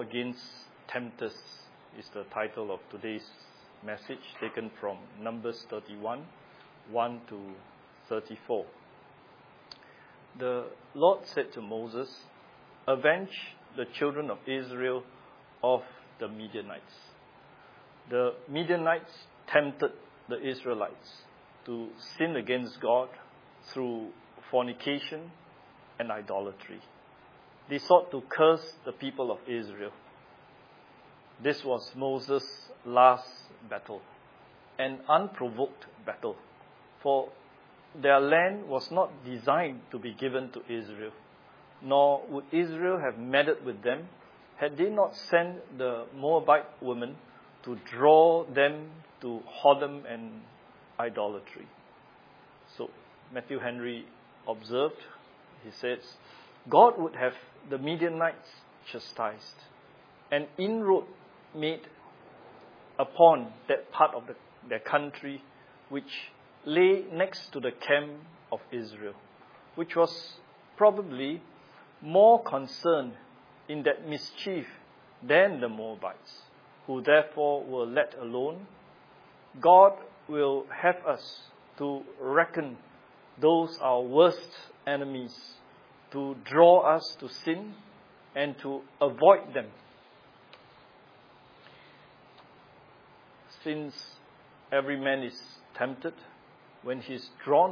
against tempters is the title of today's message, taken from Numbers 31, 1 to 34. The Lord said to Moses, "Avenge the children of Israel of the Midianites." The Midianites tempted the Israelites to sin against God through fornication and idolatry. They sought to curse the people of Israel. This was Moses' last battle, an unprovoked battle, for their land was not designed to be given to Israel, nor would Israel have meddled with them had they not sent the Moabite women to draw them to whoredom and idolatry. So Matthew Henry observed, he says, God would have the Midianites chastised, an inroad made upon that part of their country which lay next to the camp of Israel, which was probably more concerned in that mischief than the Moabites, who therefore were let alone. God will have us to reckon those our worst enemies, to draw us to sin and to avoid them. Since every man is tempted when he is drawn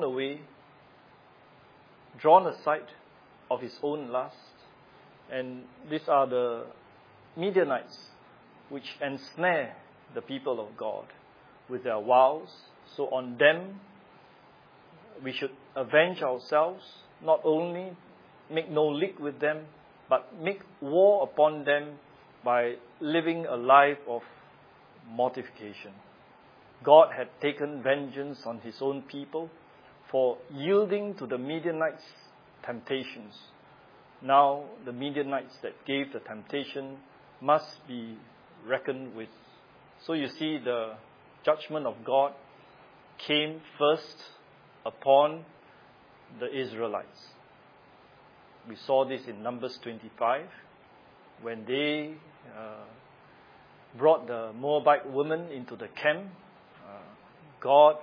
aside of his own lust, and these are the Midianites which ensnare the people of God with their wiles. So on them we should avenge ourselves, not only make no league with them, but make war upon them by living a life of mortification. God had taken vengeance on his own people for yielding to the Midianites' temptations. Now the Midianites that gave the temptation must be reckoned with. So you see, the judgment of God came first upon the Israelites. We saw this in Numbers 25, when they brought the Moabite women into the camp. God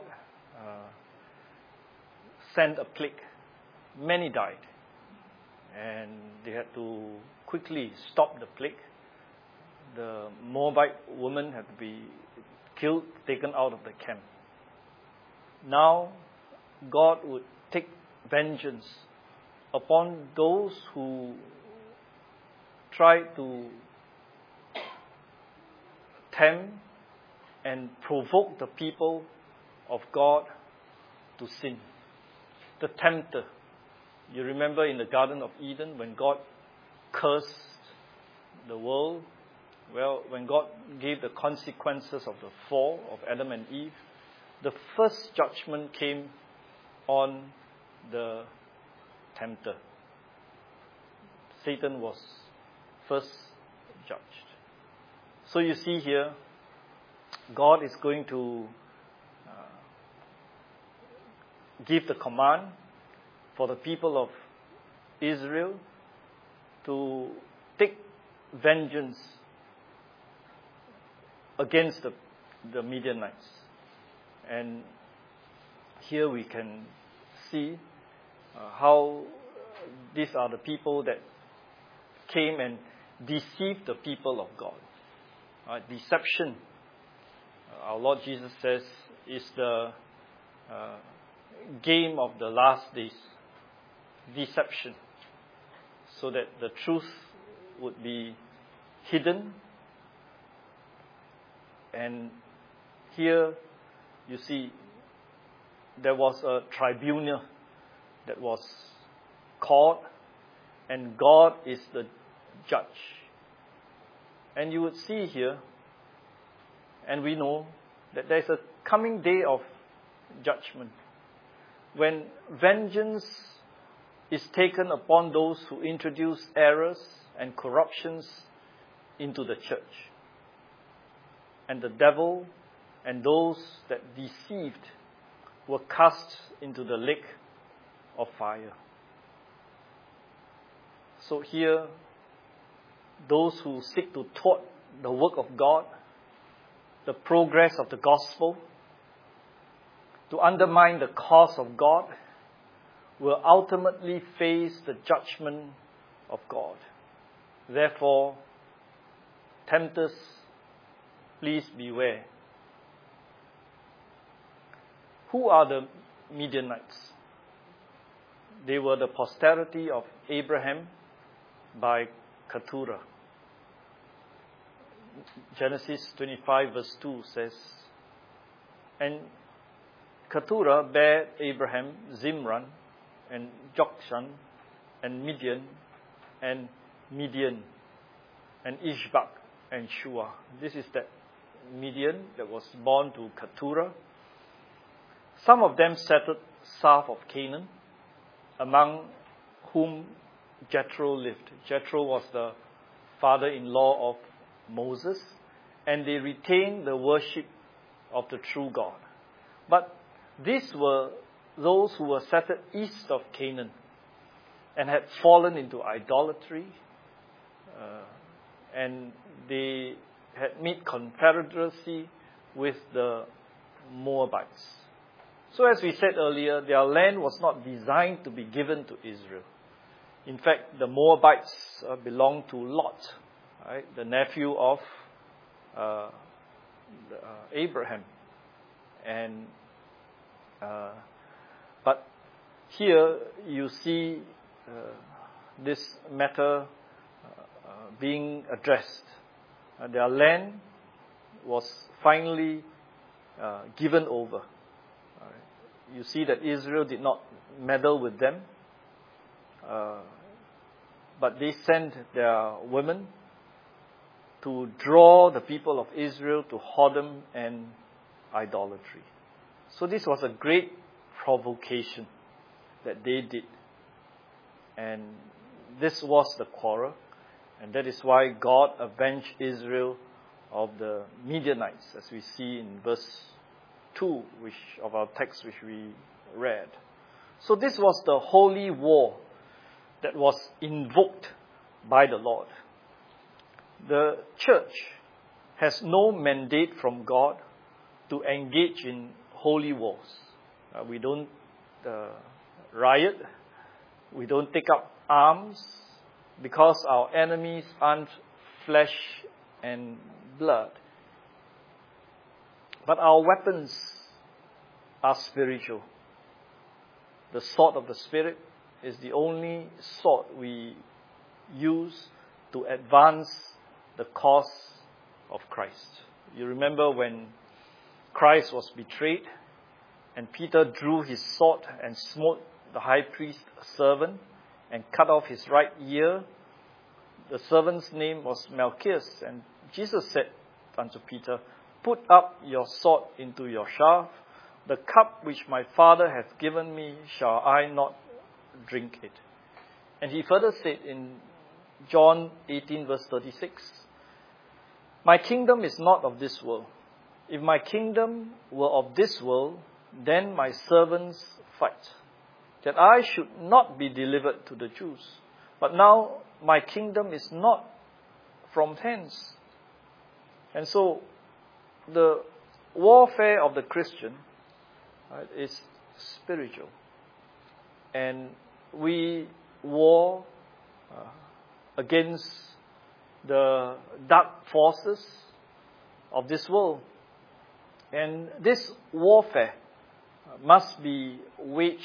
sent a plague. Many died, and they had to quickly stop the plague. The Moabite women had to be killed, taken out of the camp. Now, God would take vengeance upon those who try to tempt and provoke the people of God to sin. The tempter. You remember in the Garden of Eden when God cursed the world? Well, when God gave the consequences of the fall of Adam and Eve, the first judgment came on the tempter. Satan was first judged. So you see here, God is going to give the command for the people of Israel to take vengeance against the Midianites. And here we can see how these are the people that came and deceived the people of God. Deception, our Lord Jesus says, is the game of the last days. Deception, so that the truth would be hidden. And here you see there was a tribunal that was called, and God is the judge. And you would see here, and we know that there's a coming day of judgment when vengeance is taken upon those who introduce errors and corruptions into the church. And the devil and those that deceived were cast into the lake of fire. So here, those who seek to thwart the work of God, the progress of the gospel, to undermine the cause of God, will ultimately face the judgment of God. Therefore, tempters, please beware. Who are the Midianites? They were the posterity of Abraham by Keturah. Genesis 25 verse 2 says, and Keturah bare Abraham Zimran and Jokshan and Midian and Ishbak and Shua. This is that Midian that was born to Keturah. Some of them settled south of Canaan, among whom Jethro lived. Jethro was the father-in-law of Moses, and they retained the worship of the true God. But these were those who were settled east of Canaan and had fallen into idolatry, and they had made confederacy with the Moabites. So as we said earlier, their land was not designed to be given to Israel. In fact, the Moabites belonged to Lot, right, the nephew of Abraham. And but here you see this matter being addressed. Their land was finally given over. You see that Israel did not meddle with them, but they sent their women to draw the people of Israel to whoredom and idolatry. So this was a great provocation that they did. And this was the quarrel. And that is why God avenged Israel of the Midianites, as we see in verse 2 of our text which we read. So this was the holy war that was invoked by the Lord. The church has no mandate from God to engage in holy wars. We don't riot. We don't take up arms, because our enemies aren't flesh and blood. But our weapons are spiritual. The sword of the Spirit is the only sword we use to advance the cause of Christ. You remember when Christ was betrayed and Peter drew his sword and smote the high priest's servant and cut off his right ear. The servant's name was Malchus, and Jesus said unto Peter, put up your sword into your sheath. The cup which my Father hath given me, shall I not drink it? And he further said in John 18 verse 36, my kingdom is not of this world. If my kingdom were of this world, then my servants fight, that I should not be delivered to the Jews. But now my kingdom is not from hence. And so the warfare of the Christian, right, is spiritual. And we war against the dark forces of this world. And this warfare must be waged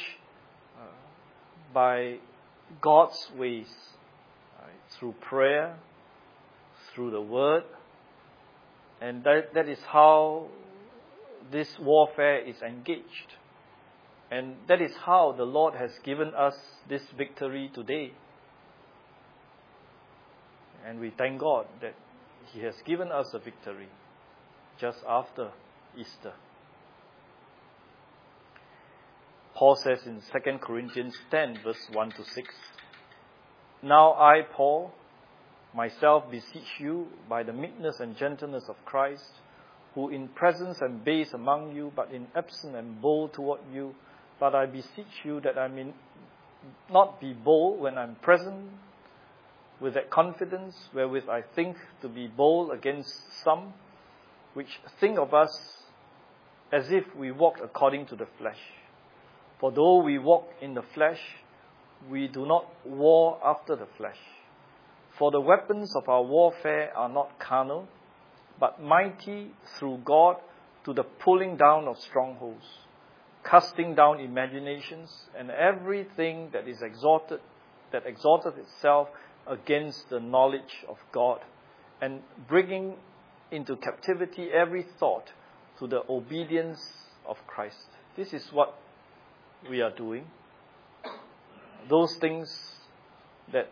by God's ways, right, through prayer, through the Word. And that is how this warfare is engaged. And that is how the Lord has given us this victory today. And we thank God that He has given us a victory just after Easter. Paul says in 2 Corinthians 10 verse 1 to 6, now I, Paul, myself beseech you by the meekness and gentleness of Christ, who in presence am base among you, but in absence am bold toward you. But I beseech you that I may not be bold when I am present, with that confidence wherewith I think to be bold against some, which think of us as if we walked according to the flesh. For though we walk in the flesh, we do not war after the flesh. For the weapons of our warfare are not carnal, but mighty through God to the pulling down of strongholds, casting down imaginations and everything that exalteth itself against the knowledge of God, and bringing into captivity every thought to the obedience of Christ. This is what we are doing. Those things that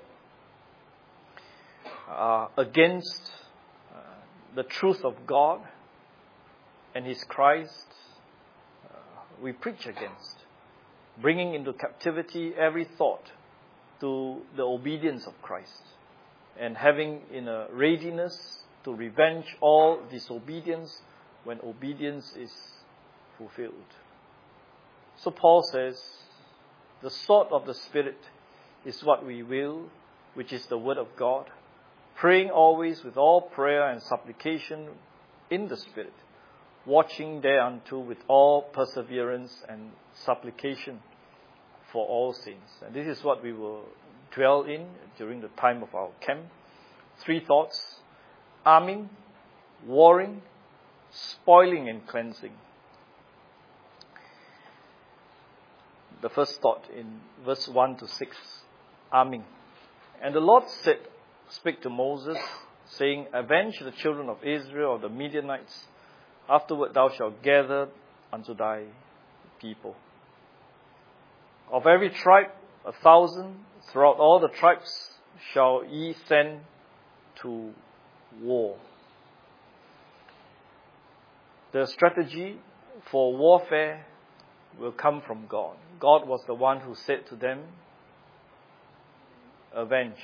are against the truth of God and His Christ, we preach against, bringing into captivity every thought to the obedience of Christ, and having in a readiness to revenge all disobedience when obedience is fulfilled. So Paul says, the sword of the Spirit is what we will, which is the Word of God, praying always with all prayer and supplication in the Spirit, watching thereunto with all perseverance and supplication for all saints. And this is what we will dwell in during the time of our camp. 3 thoughts: arming, warring, spoiling and cleansing. The first thought in verse 1 to 6, arming. And the Lord spake to Moses, saying, avenge the children of Israel of the Midianites. Afterward thou shalt gather unto thy people. Of every tribe 1,000, throughout all the tribes shall ye send to war. The strategy for warfare will come from God. God was the one who said to them, avenge.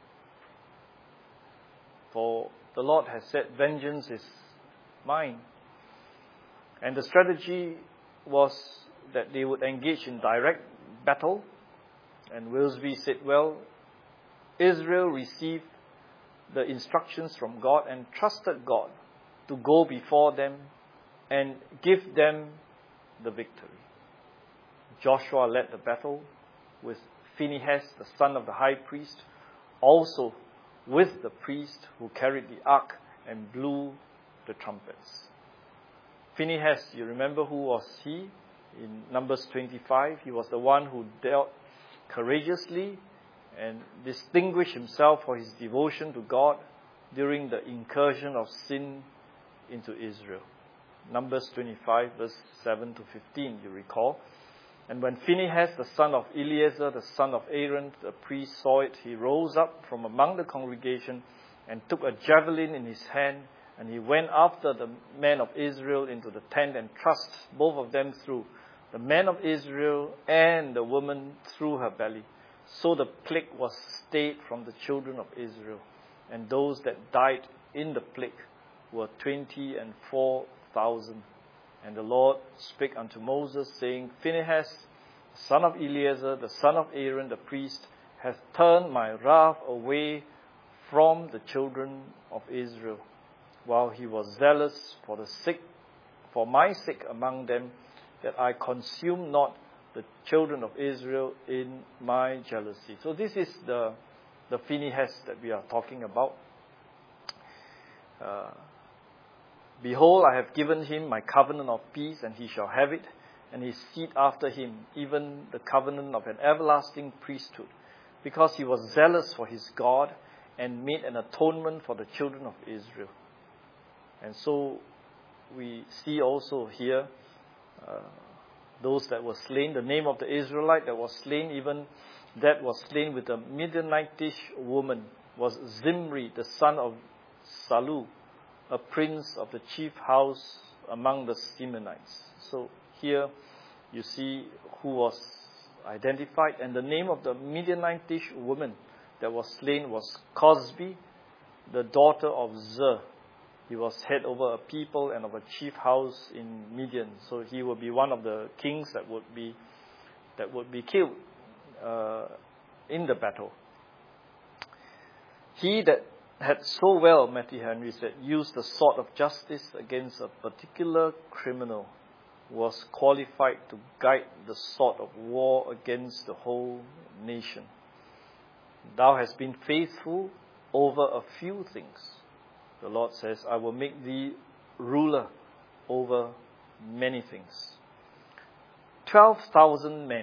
For the Lord has said, vengeance is mine. And the strategy was that they would engage in direct battle. And Willsby said, well, Israel received the instructions from God and trusted God to go before them and give them the victory. Joshua led the battle with Phinehas, the son of the high priest, also with the priest who carried the ark and blew the trumpets. Phinehas, you remember who was he? In Numbers 25, he was the one who dealt courageously and distinguished himself for his devotion to God during the incursion of sin into Israel. Numbers 25, verse 7 to 15, you recall. And when Phinehas, the son of Eleazar, the son of Aaron, the priest, saw it, he rose up from among the congregation and took a javelin in his hand, and he went after the men of Israel into the tent and thrust both of them through, the men of Israel and the woman through her belly. So the plague was stayed from the children of Israel, and those that died in the plague were 24,000. And the Lord spake unto Moses, saying, Phinehas, the son of Eleazar, the son of Aaron, the priest, hath turned my wrath away from the children of Israel, while he was zealous for my sake among them, that I consume not the children of Israel in my jealousy. So this is the Phinehas that we are talking about. Behold, I have given him my covenant of peace, and he shall have it, and his seed after him, even the covenant of an everlasting priesthood, because he was zealous for his God and made an atonement for the children of Israel. And so we see also here those that were slain, the name of the Israelite that was slain, even that was slain with a Midianitish woman, was Zimri, the son of Salu, a prince of the chief house among the Simeonites. So here you see who was identified, and the name of the Midianitish woman that was slain was Cosbi, the daughter of Zer. He was head over a people and of a chief house in Midian. So he will be one of the kings that would be killed in the battle. He that had so well, Matthew Henry said, used the sword of justice against a particular criminal was qualified to guide the sword of war against the whole nation. Thou hast been faithful over a few things. The Lord says, I will make thee ruler over many things. 12,000 men,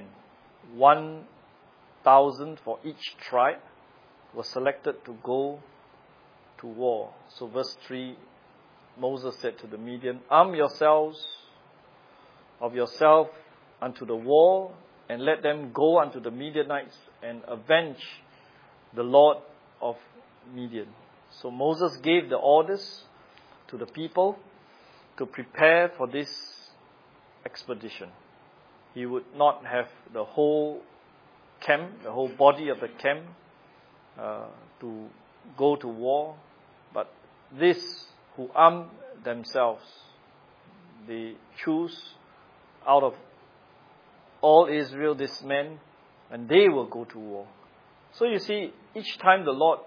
1,000 for each tribe, were selected to go to war. So verse 3, Moses said to the Midian, arm yourselves of yourself unto the war, and let them go unto the Midianites and avenge the Lord of Midian. So Moses gave the orders to the people to prepare for this expedition. He would not have the whole camp, the whole body of the camp to go to war, but this who armed themselves, they choose out of all Israel this men, and they will go to war. So you see, each time the Lord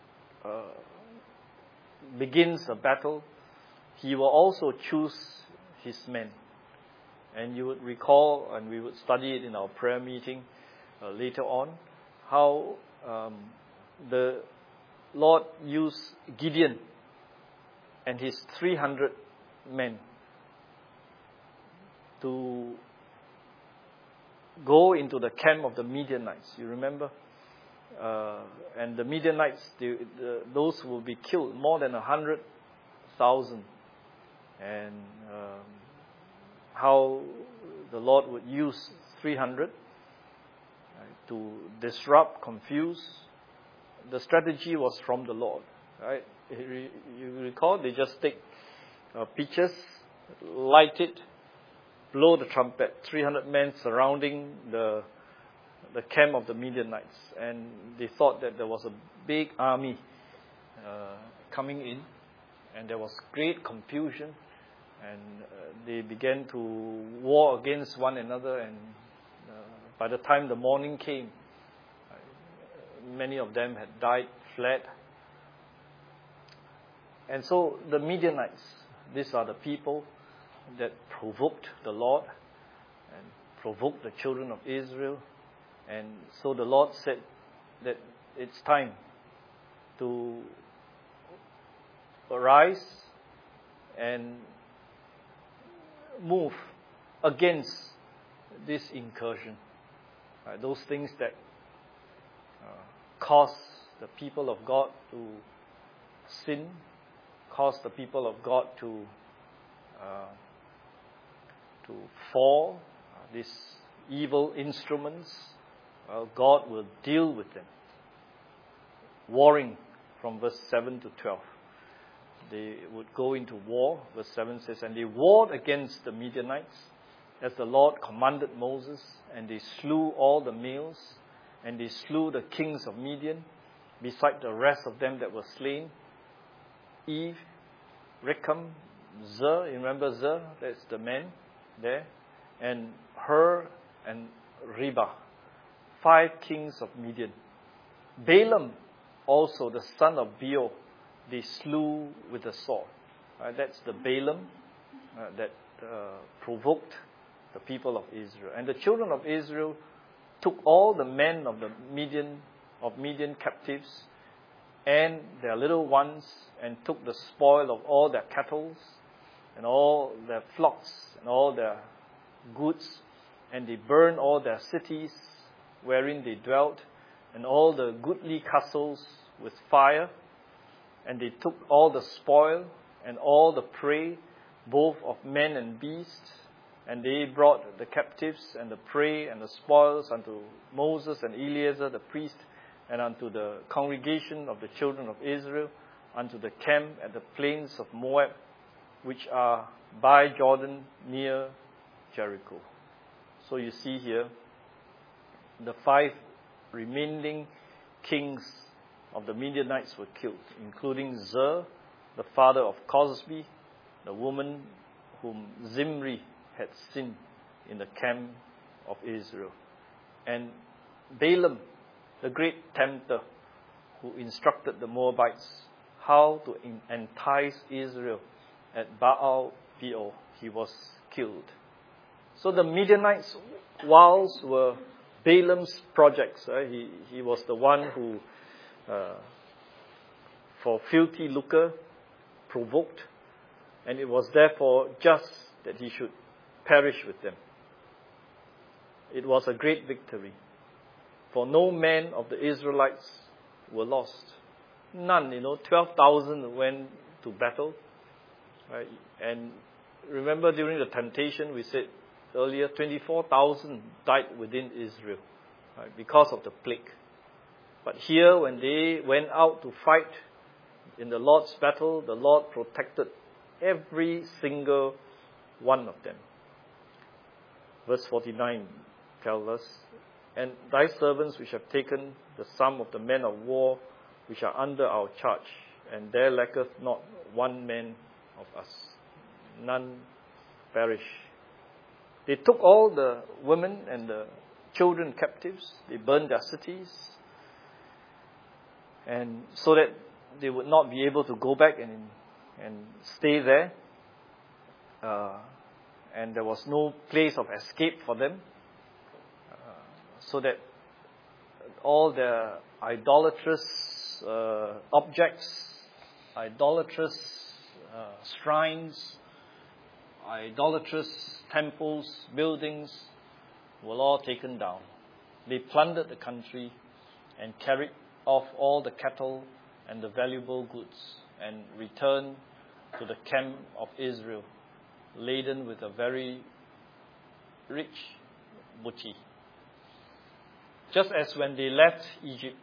begins a battle, He will also choose His men. And you would recall, and we would study it in our prayer meeting later on, how the Lord used Gideon and his 300 men to go into the camp of the Midianites. You remember? And the Midianites, those will be killed, more than 100,000. And how the Lord would use 300 to disrupt, confuse. The strategy was from the Lord, right? You recall, they just take pitchers, light it, blow the trumpet. 300 men surrounding the camp of the Midianites, and they thought that there was a big army coming in, and there was great confusion, and they began to war against one another, and by the time the morning came, many of them had died, fled. And so the Midianites, these are the people that provoked the Lord and provoked the children of Israel. And so the Lord said that it's time to arise and move against this incursion. Those things that cause the people of God to sin, cause the people of God to fall, these evil instruments. God will deal with them. Warring from verse 7 to 12. They would go into war. Verse 7 says, and they warred against the Midianites as the Lord commanded Moses, and they slew all the males, and they slew the kings of Midian, beside the rest of them that were slain. Eve, Rechem, Zer, you remember Zer? That's the man there. And Hur and Reba, 5 kings of Midian. Balaam, also the son of Beor, they slew with the sword. That's the Balaam that provoked the people of Israel. And the children of Israel took all the men of the Midian captives and their little ones, and took the spoil of all their cattle and all their flocks and all their goods, and they burned all their cities wherein they dwelt, and all the goodly castles with fire. And they took all the spoil and all the prey, both of men and beasts, and they brought the captives and the prey and the spoils unto Moses and Eleazar the priest, and unto the congregation of the children of Israel, unto the camp at the plains of Moab, which are by Jordan near Jericho. So you see here, the 5 remaining kings of the Midianites were killed, including Zer, the father of Cosbi, the woman whom Zimri had seen in the camp of Israel. And Balaam, the great tempter, who instructed the Moabites how to entice Israel at Baal Peor. He was killed. So the Midianites' wiles were Balaam's projects. He was the one who, for filthy lucre, provoked, and it was therefore just that he should perish with them. It was a great victory, for no man of the Israelites were lost. None, 12,000 went to battle. Right? And remember during the temptation, we said earlier, 24,000 died within Israel, right, because of the plague. But here, when they went out to fight in the Lord's battle, the Lord protected every single one of them. Verse 49 tells us, "And thy servants which have taken the sum of the men of war which are under our charge, and there lacketh not one man of us. None perish." They took all the women and the children captives. They burned their cities, and so that they would not be able to go back and stay there. And there was no place of escape for them. So that all their idolatrous objects, idolatrous shrines, idolatrous temples, buildings were all taken down. They plundered the country and carried off all the cattle and the valuable goods and returned to the camp of Israel, laden with a very rich booty. Just as when they left Egypt,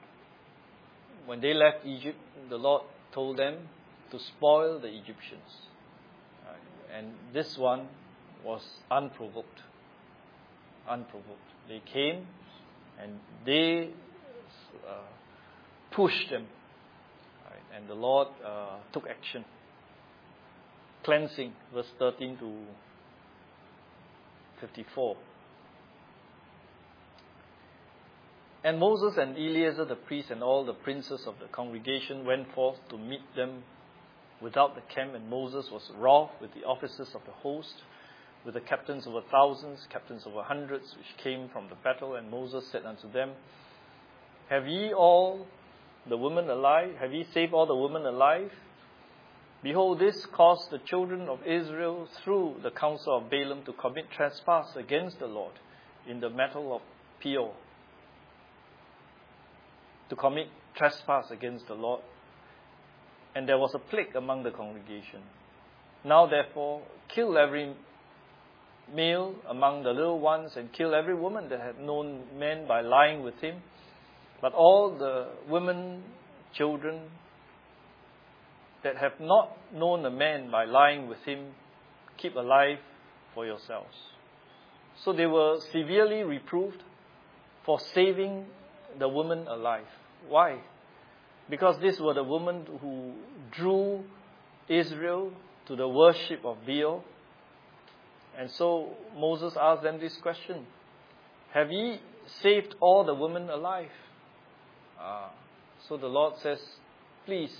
the Lord told them to spoil the Egyptians. And this one was unprovoked. They came and they pushed them. And the Lord took action. Cleansing, verse 13 to 54. And Moses and Eleazar the priest and all the princes of the congregation went forth to meet them without the camp, and Moses was wroth with the officers of the host, with the captains over thousands, captains over hundreds, which came from the battle. And Moses said unto them, Have ye all the women alive? Have ye saved all the women alive? Behold, this caused the children of Israel through the counsel of Balaam to commit trespass against the Lord in the battle of Peor. To commit trespass against the Lord. And there was a plague among the congregation. Now therefore, kill every male among the little ones, and kill every woman that had known men by lying with him. But all the women, children, that have not known a man by lying with him, keep alive for yourselves. So they were severely reproved for saving the woman alive. Why? Because these were the women who drew Israel to the worship of Baal. And so Moses asked them this question: Have ye saved all the women alive? So the Lord says, please,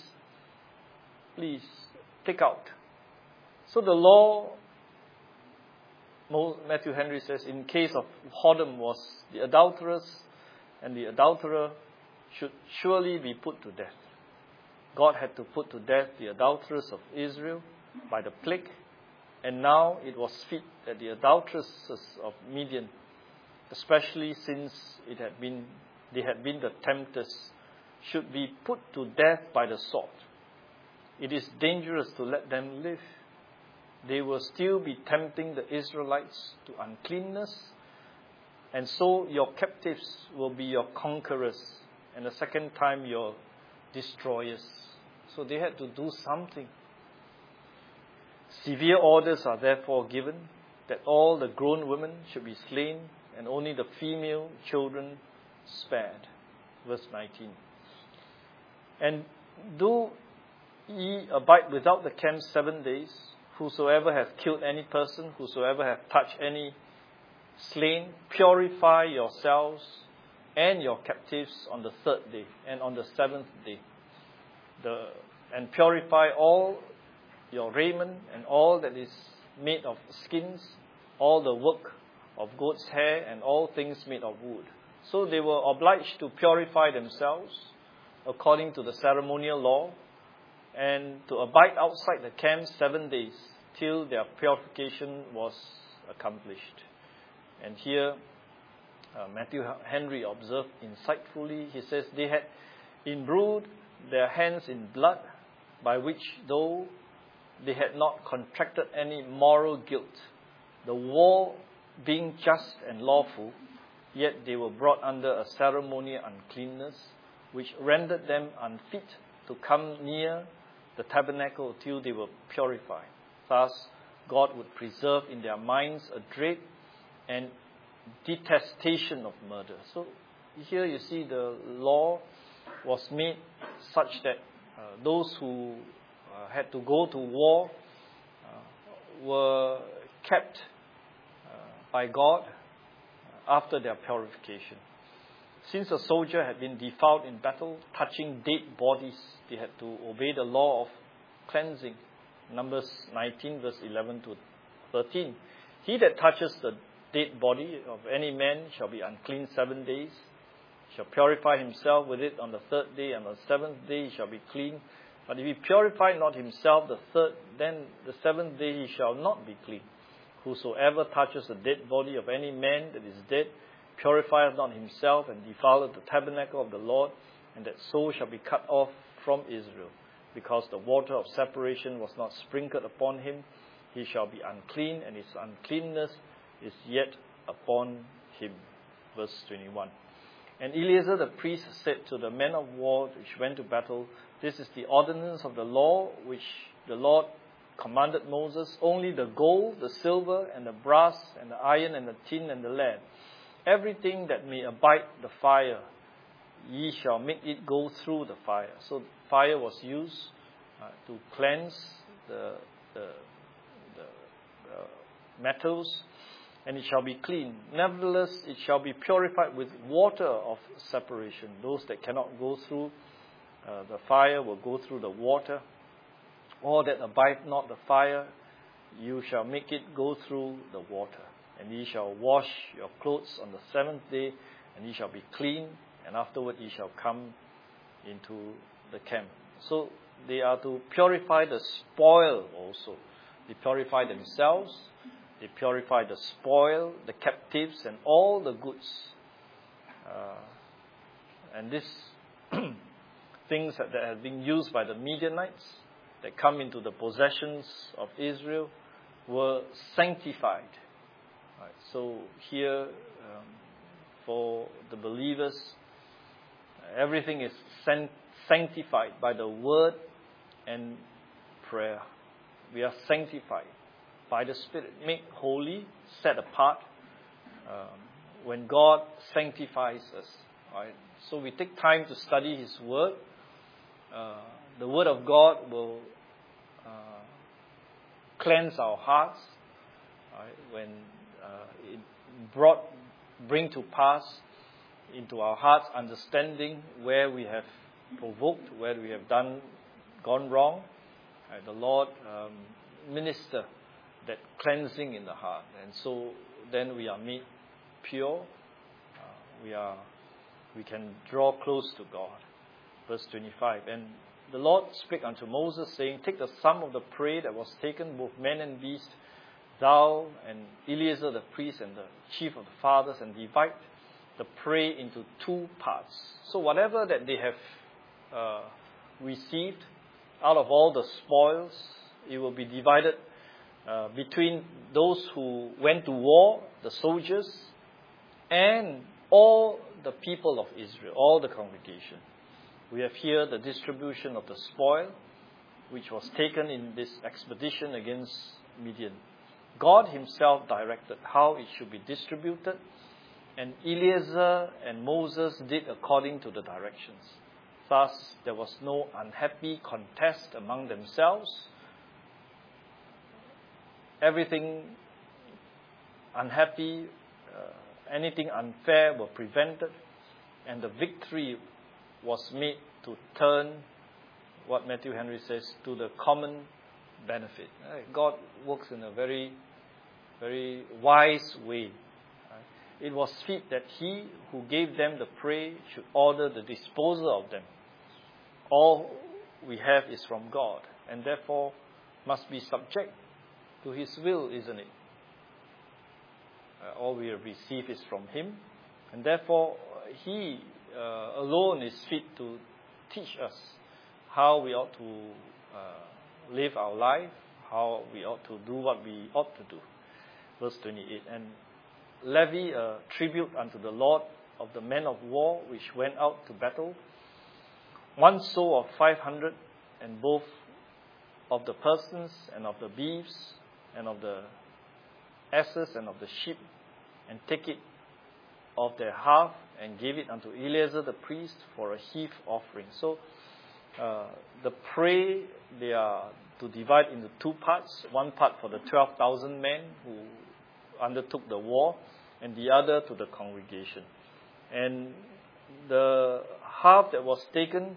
take out. So the law, Matthew Henry says, in case of whoredom was the adulteress and the adulterer should surely be put to death. God had to put to death the adulteress of Israel by the plague, and now it was fit that the adulteresses of Midian, especially since they had been the tempters, should be put to death by the sword. It is dangerous to let them live. They will still be tempting the Israelites to uncleanness, and so your captives will be your conquerors, and the second time your destroyers. So they had to do something. Severe orders are therefore given that all the grown women should be slain and only the female children spared. Verse 19. And do ye abide without the camp 7 days. Whosoever hath killed any person, whosoever hath touched any slain, purify yourselves and your captives on the third day, and on the seventh day. And purify all your raiment, and all that is made of skins, all the work of goat's hair, and all things made of wood. So they were obliged to purify themselves according to the ceremonial law, and to abide outside the camp 7 days till their purification was accomplished. And here Matthew Henry observed insightfully, he says, they had imbrued their hands in blood, by which, though they had not contracted any moral guilt, the war being just and lawful, yet they were brought under a ceremonial uncleanness, which rendered them unfit to come near the tabernacle till they were purified. Thus, God would preserve in their minds a dread and detestation of murder. So here you see the law was made such that those who had to go to war were kept by God after their purification. Since a soldier had been defiled in battle, touching dead bodies, they had to obey the law of cleansing. Numbers 19 verse 11 to 13. He that touches the dead body of any man shall be unclean 7 days, shall purify himself with it on the third day, and on the seventh day he shall be clean. But if he purify not himself then the seventh day he shall not be clean. Whosoever touches the dead body of any man that is dead, purifieth not himself, and defileth the tabernacle of the Lord, and that soul shall be cut off from Israel. Because the water of separation was not sprinkled upon him, he shall be unclean, and his uncleanness is yet upon him. Verse 21. And Eleazar the priest said to the men of war which went to battle, this is the ordinance of the law which the Lord commanded Moses, only the gold, the silver, and the brass, and the iron, and the tin, and the lead, everything that may abide the fire, ye shall make it go through the fire. So fire was used to cleanse the metals, and it shall be clean. Nevertheless, it shall be purified with water of separation. Those that cannot go through the fire will go through the water. All that abide not the fire, you shall make it go through the water. And ye shall wash your clothes on the seventh day, and ye shall be clean, and afterward ye shall come into the camp. So they are to purify the spoil also. They purify themselves, they purify the spoil, the captives, and all the goods. And these things that have been used by the Midianites that come into the possessions of Israel were sanctified. Right. So here, for the believers, everything is sanctified by the word and prayer. We are sanctified by the Spirit, made holy, set apart. When God sanctifies us, right? So we take time to study His Word. The Word of God will cleanse our hearts, right? When it bring to pass into our hearts understanding where we have provoked, where we have gone wrong. Right? The Lord minister that cleansing in the heart, and so then we are made pure. We can draw close to God. Verse 25. And the Lord spake unto Moses, saying, take the sum of the prey that was taken, both men and beast, thou and Eleazar the priest and the chief of the fathers, and divide the prey into 2 parts. So whatever that they have received out of all the spoils, it will be divided between those who went to war, the soldiers, and all the people of Israel, all the congregation. We have here the distribution of the spoil, which was taken in this expedition against Midian. God Himself directed how it should be distributed, and Eleazar and Moses did according to the directions. Thus, there was no unhappy contest among themselves. Everything unhappy, anything unfair were prevented. and the victory was made to turn what Matthew Henry says to the common benefit. God works in a very, very wise way. It was fit that he who gave them the prey should order the disposal of them. All we have is from God, and therefore must be subject to his will, isn't it? All we have received is from him, and therefore he alone is fit to teach us how we ought to live our life, how we ought to do what we ought to do. Verse 28, and levy a tribute unto the Lord of the men of war which went out to battle, 1 soul of 500, and both of the persons and of the beeves and of the asses and of the sheep, and take it of their half and give it unto Eleazar the priest for a heave offering. So the prey, they are to divide into two parts. One part for the 12,000 men who undertook the war, and the other to the congregation. And the half that was taken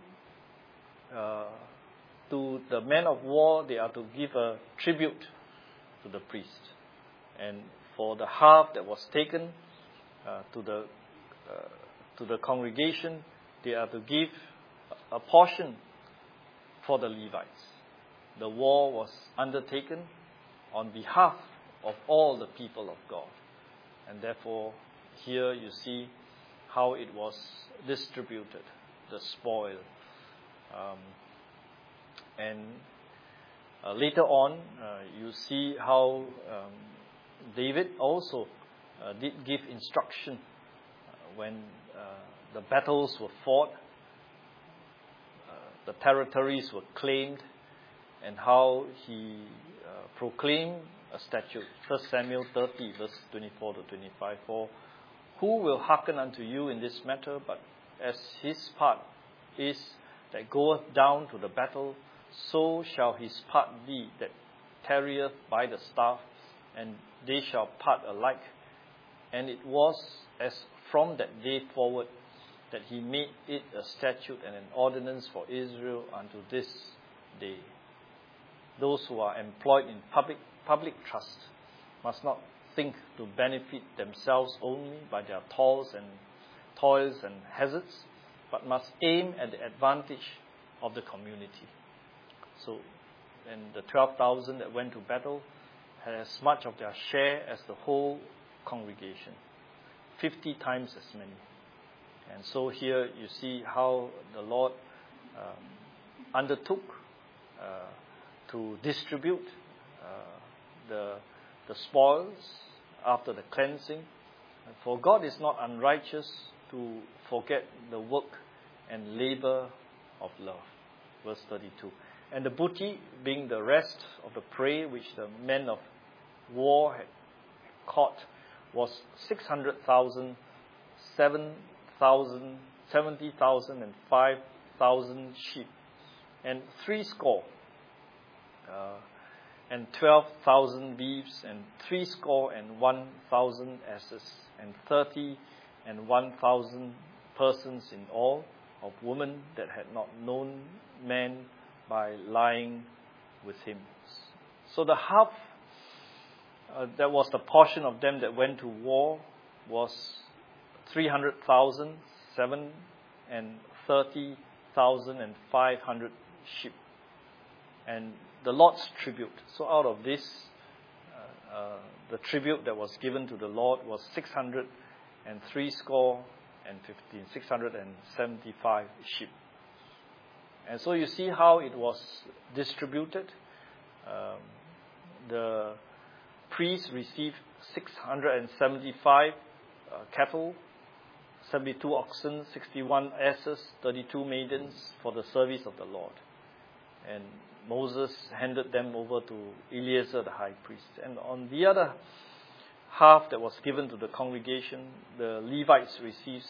to the men of war, they are to give a tribute to the priest. And for the half that was taken to the congregation, they are to give a portion for the Levites. The war was undertaken on behalf of all the people of God. And therefore, here you see how it was distributed, the spoil. Later on, you see how David also did give instruction when the battles were fought, the territories were claimed, and how he proclaimed a statute. 1 Samuel 30, verse 24 to 25. For who will hearken unto you in this matter, but as his part is that goeth down to the battle, so shall his part be that tarrieth by the staff, and they shall part alike. And it was as from that day forward that he made it a statute and an ordinance for Israel unto this day. Those who are employed in public trust must not think to benefit themselves only by their toils and hazards, but must aim at the advantage of the community. So, and the 12,000 that went to battle had as much of their share as the whole congregation, 50 times as many. And so here you see how the Lord undertook to distribute the spoils after the cleansing. For God is not unrighteous to forget the work and labor of love. Verse 32. And the booty, being the rest of the prey which the men of war had caught, was 600,000, 7,000, 70,000, and 5,000 sheep, and 60, and 12,000 beeves, and 60 and 1,000 asses, and 30 and 1,000 persons in all, of women that had not known man by lying with him. So the half that was the portion of them that went to war was 300,000, 30,500 sheep. And the Lord's tribute. So out of this, the tribute that was given to the Lord was 675 sheep. And so you see how it was distributed. The priests received 675 cattle, 72 oxen, 61 asses, 32 maidens for the service of the Lord. And Moses handed them over to Eleazar the high priest. And on the other half that was given to the congregation, the Levites received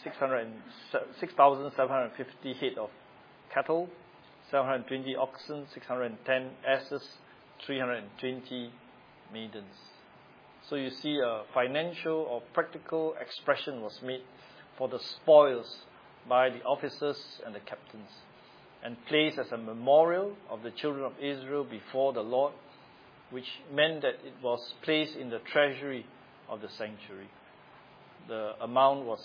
6,750 head of cattle, 720 oxen, 610 asses, 320 maidens. So you see a financial or practical expression was made for the spoils by the officers and the captains, and placed as a memorial of the children of Israel before the Lord, which meant that it was placed in the treasury of the sanctuary. The amount was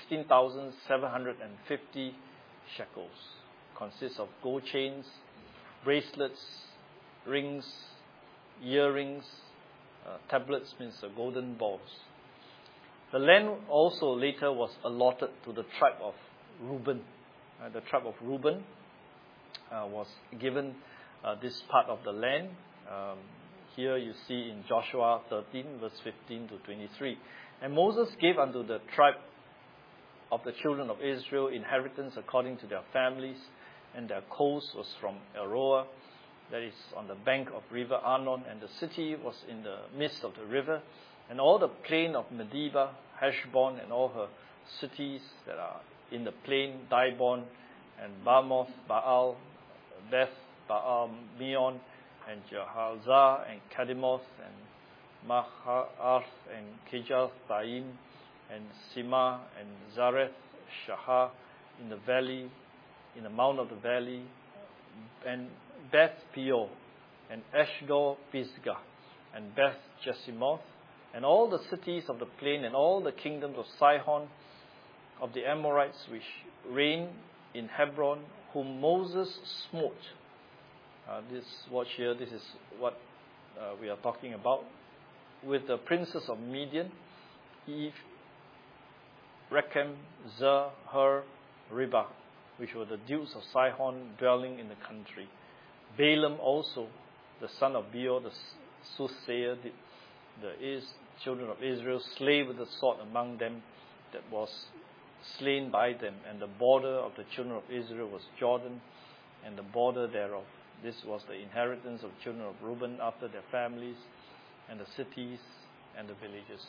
16,750 shekels. Consists of gold chains, bracelets, rings, earrings, tablets means golden balls. The land also later was allotted to the tribe of Reuben. The tribe of Reuben was given this part of the land. Here you see in Joshua 13, verse 15 to 23. And Moses gave unto the tribe of the children of Israel inheritance according to their families, and their coast was from Aroer, that is on the bank of river Arnon, and the city was in the midst of the river, and all the plain of Medeba, Heshbon, and all her cities that are in the plain, Dibon, and Bamoth, Baal, Beth, Baal, Meon, and Jehalzah, and Kedemoth, and Maharth, and Kirjathaim, and Sima, and Zareth, Shahar, in the valley, in the mount of the valley, and Beth Peor, and Ashdod Pisgah, and Beth Jesimoth, and all the cities of the plain, and all the kingdoms of Sihon, of the Amorites which reigned in Hebron, whom Moses smote. This watch here, this is what we are talking about. With the princes of Midian, Eve, Rechem, Zer, Hur, Ribah, which were the dukes of Sihon dwelling in the country. Balaam also, the son of Beor, the soothsayer, did the children of Israel slay with the sword among them that was slain by them. And the border of the children of Israel was Jordan, and the border thereof. This was the inheritance of children of Reuben after their families, and the cities and the villages.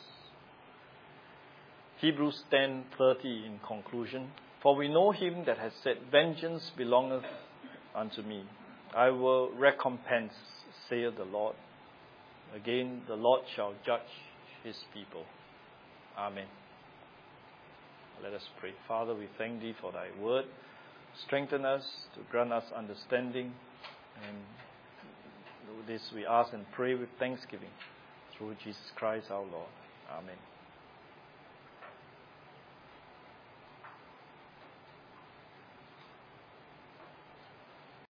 Hebrews 10:30 in conclusion. For we know him that has said, Vengeance belongeth unto me. I will recompense, saith the Lord. Again, the Lord shall judge his people. Amen. Let us pray. Father, we thank thee for thy word. Strengthen us, to grant us understanding. And this we ask and pray with thanksgiving through Jesus Christ our Lord. Amen.